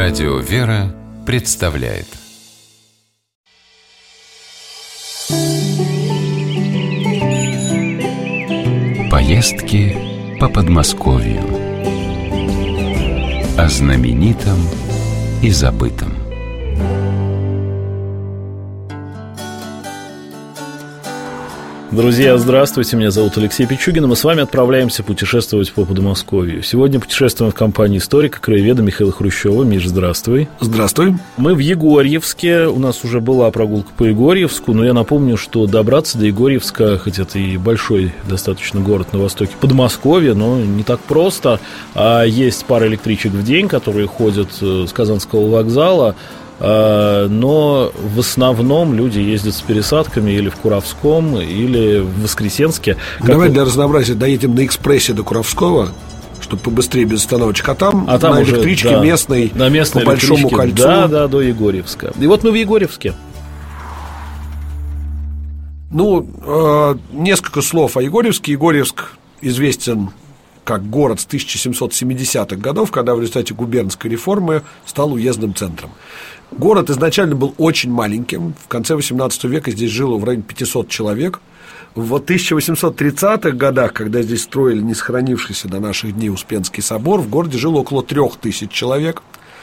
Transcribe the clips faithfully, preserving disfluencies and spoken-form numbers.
Радио «Вера» представляет поездки по Подмосковью. О знаменитом и забытом. Друзья, здравствуйте, меня зовут Алексей Пичугин, и мы с вами отправляемся путешествовать по Подмосковью. Сегодня путешествуем в компании историка, краеведа Михаила Хрущева. Миш, здравствуй. Здравствуй. Мы в Егорьевске, у нас уже была прогулка по Егорьевску, но я напомню, что добраться до Егорьевска, хоть это и большой достаточно город на востоке Подмосковья, но не так просто. А есть пара электричек в день, которые ходят с Казанского вокзала, но в основном люди ездят с пересадками или в Куровском, или в Воскресенске. Давай для разнообразия доедем на экспрессе до Куровского, чтобы побыстрее, без остановочек. А там, а там на уже, электричке да, местной, на местной по Большому кольцу. Да, да, до Егорьевска. И вот мы в Егорьевске. Ну, э, несколько слов о Егорьевске. Егорьевск известен как город с тысяча семьсот семидесятых годов, когда в результате губернской реформы стал уездным центром. Город изначально был очень маленьким. В конце восемнадцатого века здесь жило в районе пятисот человек. В тысяча восемьсот тридцатых годах, когда здесь строили не сохранившийся до наших дней Успенский собор, в городе жило около трех тысяч человек.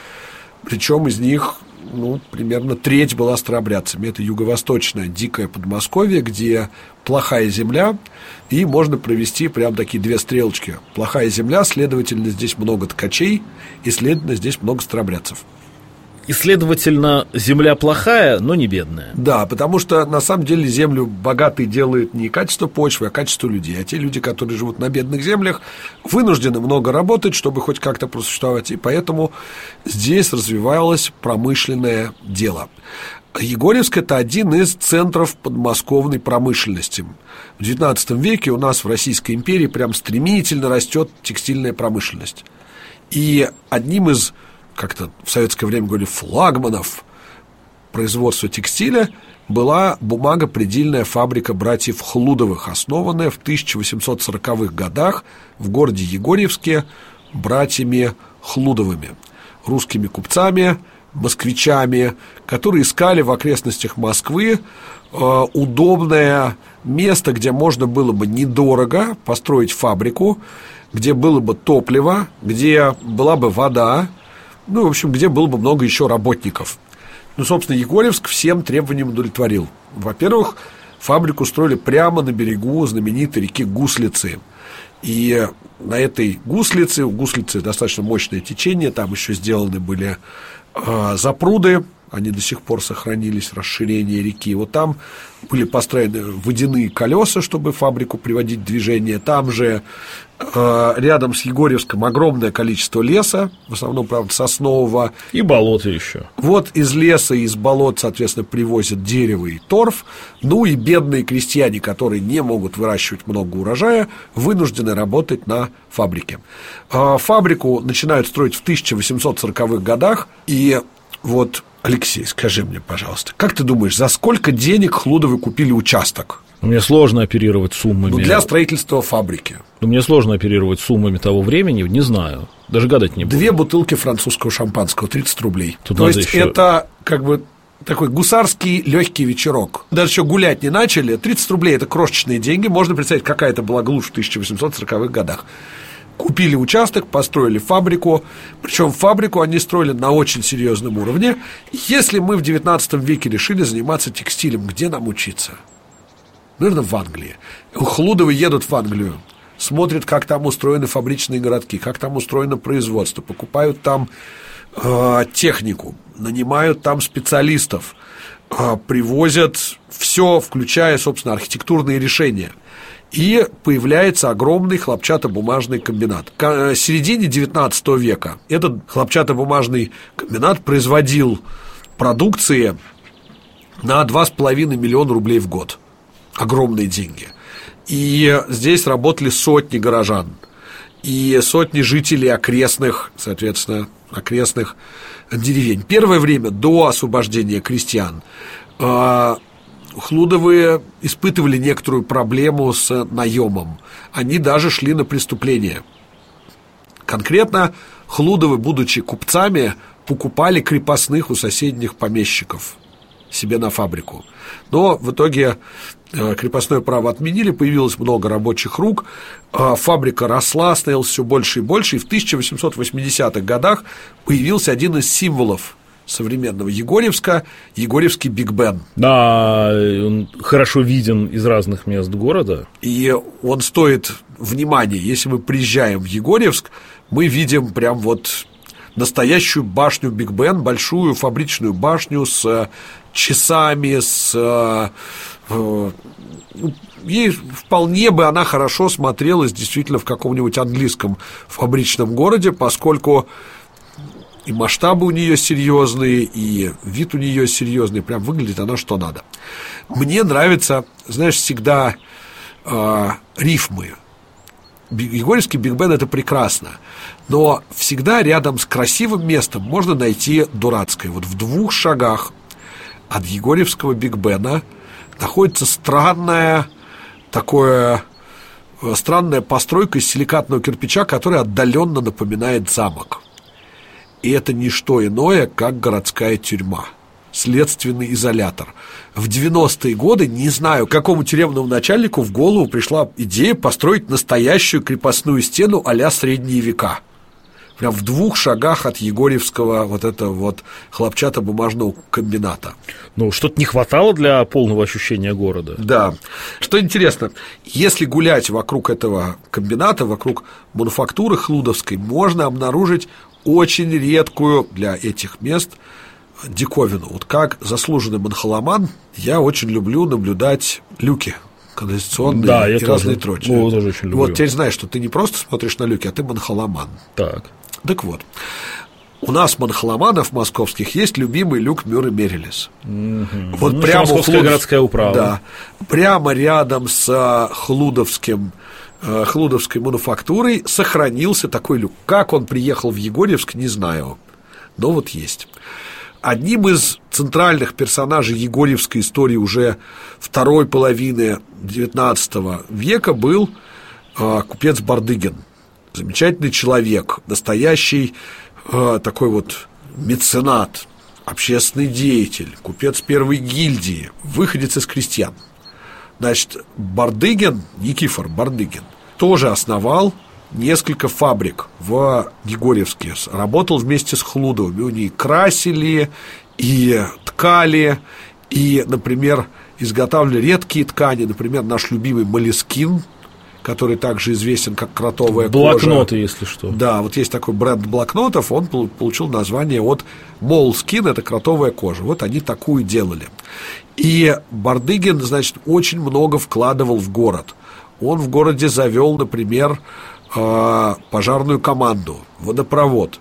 Причем из них, ну, примерно треть была старообрядцами. Это юго-восточное дикое Подмосковье, где плохая земля, и можно провести прям такие две стрелочки. Плохая земля, следовательно, здесь много ткачей, и, следовательно, здесь много старообрядцев. И, следовательно, земля плохая, но не бедная. Да, потому что, на самом деле, землю богатой делает не качество почвы, а качество людей. А те люди, которые живут на бедных землях, вынуждены много работать, чтобы хоть как-то просуществовать. И поэтому здесь развивалось промышленное дело. Егорьевск – это один из центров подмосковной промышленности. В девятнадцатом веке у нас в Российской империи прям стремительно растет текстильная промышленность. И одним из, как-то в советское время говорили, флагманов производства текстиля была бумагопредельная фабрика братьев Хлудовых, основанная в тысяча восемьсот сороковых годах в городе Егорьевске братьями Хлудовыми, русскими купцами, москвичами, которые искали в окрестностях Москвы э, удобное место, где можно было бы недорого построить фабрику, где было бы топливо, где была бы вода, ну, в общем, где было бы много еще работников. Ну, собственно, Егорьевск всем требованиям удовлетворил. Во-первых, фабрику строили прямо на берегу знаменитой реки Гуслицы. И на этой Гуслице, у Гуслицы достаточно мощное течение, там еще сделаны были э, запруды, они до сих пор сохранились, расширение реки. Вот там были построены водяные колеса, чтобы фабрику приводить в движение. Там же э, рядом с Егорьевском огромное количество леса, в основном, правда, соснового. И болота еще. Вот из леса и из болот, соответственно, привозят дерево и торф. Ну и бедные крестьяне, которые не могут выращивать много урожая, вынуждены работать на фабрике. Э, фабрику начинают строить в тысяча восемьсот сороковых годах. И вот, Алексей, скажи мне, пожалуйста, как ты думаешь, за сколько денег Хлудовы купили участок? Мне сложно оперировать суммами. Ну, для строительства фабрики. Ну, мне сложно оперировать суммами того времени, не знаю. Даже гадать не буду. Две бутылки французского шампанского, тридцать рублей. Тут То есть еще... это как бы такой гусарский легкий вечерок. Даже еще гулять не начали. тридцать рублей – это крошечные деньги. Можно представить, какая это была глушь в тысяча восемьсот сороковых годах. Купили участок, построили фабрику. Причем фабрику они строили на очень серьезном уровне. Если мы в девятнадцатом веке решили заниматься текстилем, где нам учиться? Наверное, в Англии. Хлудовы едут в Англию, смотрят, как там устроены фабричные городки, как там устроено производство, покупают там э, технику, нанимают там специалистов, э, привозят все, включая, собственно, архитектурные решения. И появляется огромный хлопчатобумажный комбинат. В середине девятнадцатого века этот хлопчатобумажный комбинат производил продукции на два с половиной миллиона рублей в год. Огромные деньги. И здесь работали сотни горожан и сотни жителей окрестных, соответственно, окрестных деревень. Первое время до освобождения крестьян Хлудовые испытывали некоторую проблему с наемом. Они даже шли на преступление. Конкретно Хлудовы, будучи купцами, покупали крепостных у соседних помещиков себе на фабрику. Но в итоге крепостное право отменили, появилось много рабочих рук, фабрика росла, становилась все больше и больше, и в тысяча восемьсот восьмидесятых годах появился один из символов современного Егорьевска – Егорьевский Биг Бен. Да, он хорошо виден из разных мест города. И он стоит внимания. Если мы приезжаем в Егорьевск, мы видим прям вот настоящую башню Биг Бен, большую фабричную башню с часами, с... Ей вполне бы она хорошо смотрелась действительно в каком-нибудь английском фабричном городе, поскольку и масштабы у нее серьезные, и вид у нее серьезный, прям выглядит она что надо. Мне нравится, знаешь, всегда э, рифмы. Егорьевский Биг Бен – это прекрасно, но всегда рядом с красивым местом можно найти дурацкое. Вот в двух шагах от Егорьевского Биг Бена находится странная такое, странная постройка из силикатного кирпича, которая отдаленно напоминает замок. И это не что иное, как городская тюрьма, следственный изолятор. В девяностые годы, не знаю, какому тюремному начальнику в голову пришла идея построить настоящую крепостную стену а-ля средние века. Прям в двух шагах от Егорьевского вот этого вот хлопчатобумажного комбината. Ну, что-то не хватало для полного ощущения города. Да. Что интересно, если гулять вокруг этого комбината, вокруг мануфактуры Хлудовской, можно обнаружить очень редкую для этих мест диковину. Вот как заслуженный манхаламан, я очень люблю наблюдать люки канализационные, да, и я разные тоже, прочие. о, тоже очень люблю. Вот теперь знаешь, что ты не просто смотришь на люки, а ты манхаламан. Так. Так вот, у нас манхаламанов московских есть любимый люк Мюррей Мерилис. Mm-hmm. Вот ну, прямо Московская Хлудов... городская управа. Да, прямо рядом с Хлудовским, Хлудовской мануфактурой сохранился такой люк. Как он приехал в Егорьевск, не знаю, но вот есть. Одним из центральных персонажей егорьевской истории уже второй половины девятнадцатого века был э, купец Бардыгин. Замечательный человек, настоящий э, такой вот меценат, общественный деятель, купец первой гильдии, выходец из крестьян. Значит, Бардыгин, Никифор Бардыгин, тоже основал несколько фабрик в Егорьевске. Работал вместе с Хлудовыми. Они красили и ткали, и, например, изготавливали редкие ткани. Например, наш любимый Молескин, который также известен как кротовая кожа. Блокноты, если что. Да, вот есть такой бренд блокнотов, он получил название от Молескин, это кротовая кожа. Вот они такую делали. И Бардыгин, значит, очень много вкладывал в город. Он в городе завел, например, пожарную команду, водопровод,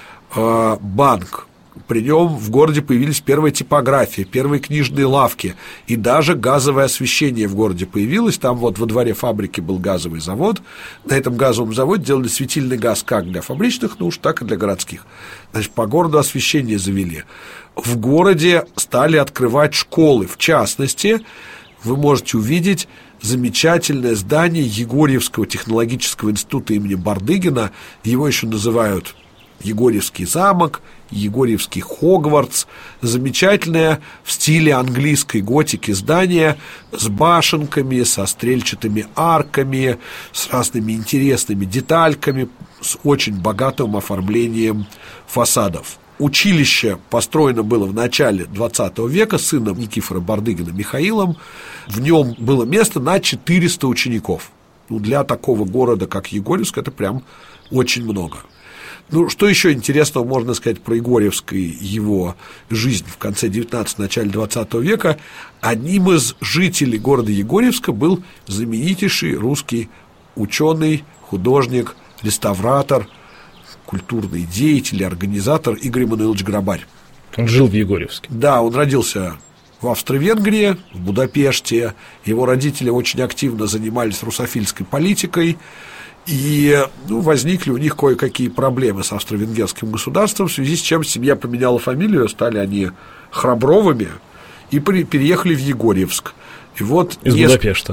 банк. При нем в городе появились первые типографии, первые книжные лавки, и даже газовое освещение в городе появилось. Там вот во дворе фабрики был газовый завод. На этом газовом заводе делали светильный газ как для фабричных нужд, так и для городских. Значит, по городу освещение завели. В городе стали открывать школы. В частности, вы можете увидеть замечательное здание Егорьевского технологического института имени Бардыгина. Его еще называют Егорьевский замок, Егорьевский Хогвартс. Замечательное в стиле английской готики здание с башенками, со стрельчатыми арками, с разными интересными детальками, с очень богатым оформлением фасадов. Училище построено было в начале двадцатого века сыном Никифора Бардыгина Михаилом. В нем было место на четыреста учеников. Ну, для такого города, как Егорьевск, это прям очень много. Ну, что еще интересного можно сказать про Егорьевск и его жизнь в конце девятнадцатого, начале двадцатого века? Одним из жителей города Егорьевска был знаменитейший русский ученый, художник, реставратор, культурный деятель, организатор Игорь Эммануилович Грабарь. Он жил в Егорьевске. Да, он родился в Австро-Венгрии, в Будапеште. Его родители очень активно занимались русофильской политикой. И ну, возникли у них кое-какие проблемы с австро-венгерским государством, в связи с чем семья поменяла фамилию, стали они Храбровыми и переехали в Егорьевск. И вот из неск... Будапешта.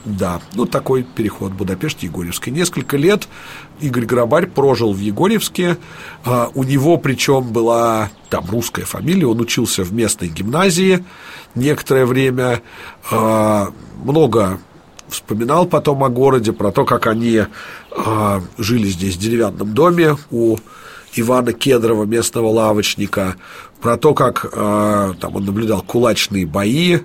Да, ну такой переход Будапешт-Егорьевский. Несколько лет Игорь Грабарь прожил в Егорьевске. а, У него причем была там русская фамилия. Он учился в местной гимназии некоторое время. а, Много вспоминал потом о городе, про то, как они а, жили здесь в деревянном доме у Ивана Кедрова, местного лавочника, про то, как а, там он наблюдал кулачные бои,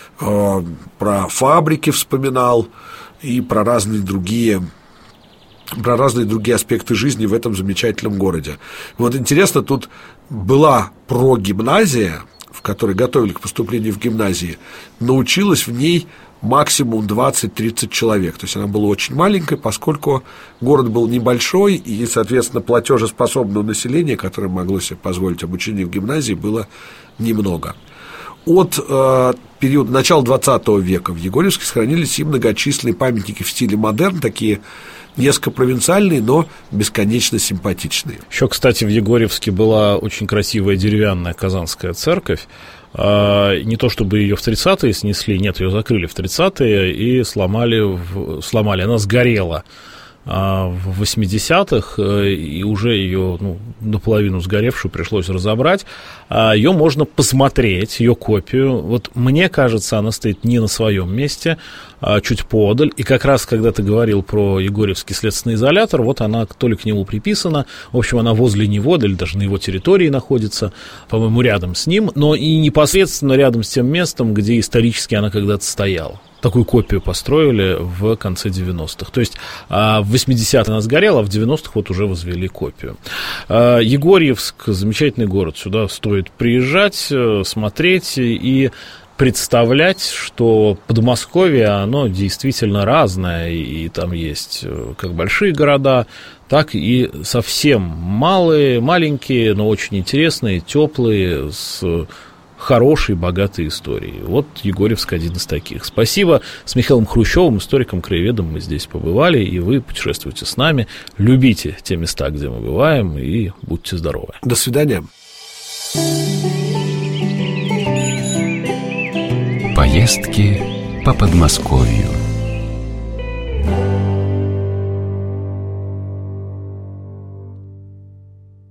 про фабрики вспоминал и про разные другие про разные другие аспекты жизни в этом замечательном городе. Вот интересно, тут была прогимназия, в которой готовили к поступлению в гимназии, научилась в ней максимум двадцать-тридцать человек. То есть она была очень маленькой, поскольку город был небольшой, и, соответственно, платежеспособного населения, которое могло себе позволить обучение в гимназии, было немного. От э, периода начала двадцатого века в Егорьевске сохранились и многочисленные памятники в стиле модерн, такие несколько провинциальные, но бесконечно симпатичные. Еще, кстати, в Егорьевске была очень красивая деревянная Казанская церковь. э, Не то чтобы ее в тридцатые снесли, нет, ее закрыли в тридцатые и сломали, в, сломали. Она сгорела в восьмидесятых, и уже ее, ну, наполовину сгоревшую пришлось разобрать. Ее можно посмотреть, ее копию. Вот мне кажется, она стоит не на своем месте, а чуть поодаль. И как раз, когда ты говорил про Егорьевский следственный изолятор, вот она то ли к нему приписана, в общем, она возле него, или даже на его территории находится, по-моему, рядом с ним, но и непосредственно рядом с тем местом, где исторически она когда-то стояла. Такую копию построили в конце девяностых. То есть в восьмидесятые она сгорела, а в девяностых вот уже возвели копию. Егорьевск — замечательный город. Сюда стоит приезжать, смотреть и представлять, что Подмосковье, оно действительно разное, и там есть как большие города, так и совсем малые, маленькие, но очень интересные, теплые, с хорошей, богатой историей. Вот Егорьевск один из таких. Спасибо. С Михаилом Хрущевым, историком-краеведом, мы здесь побывали, и вы путешествуйте с нами. Любите те места, где мы бываем, и будьте здоровы. До свидания. Поездки по Подмосковью.